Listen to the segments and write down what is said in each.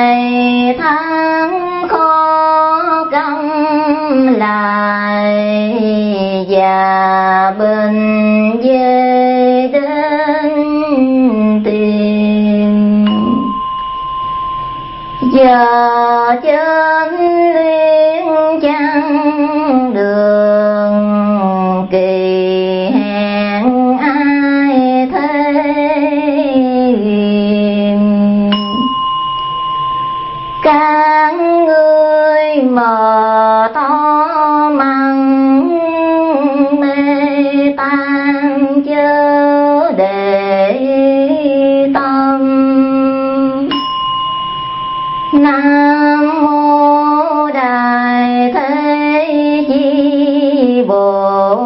ngày tháng khó công lại, và bên về đến tiền. Giờ trên liên chăng đường, kỳ hẹn ai thế hiền. Các ngươi mờ to măng mê tan chớ để tâm. Nam mô Đại Thế Chí Bồ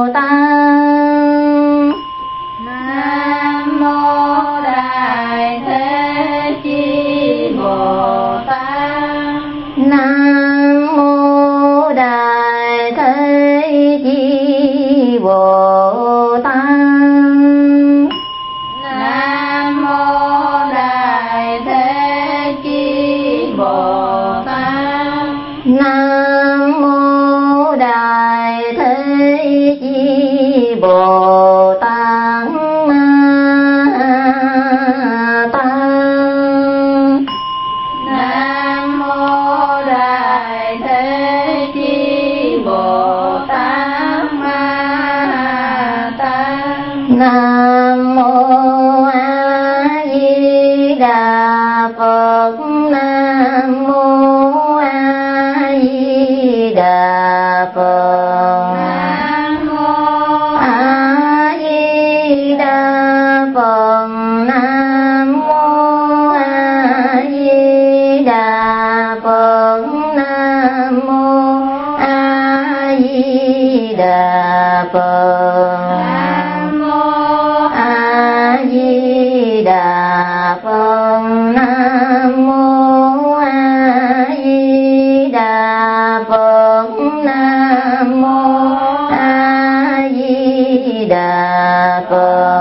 Tát. Nam mô Đại Thế Chí Bồ Tát. Nam mô Đại Thế Chí Bồ Tát. Nam mô Đại Thế Chí Bồ Tát. Nam mô Đại Thế Chí Bồ Tát Ma Tát. Nam mô Đại Thế Chí Bồ Tát Ma Tát. Nam mô A Di Đà Phật. Nam mô A Di Đà Phật. Nam mô A Di Đà Phật. Nam mô A Di Đà Phật. Nam mô A Di Đà Phật. Nam mô A Di Đà Phật. Nam mô A Di Đà Phật. Nam mô A Di Đà Phật.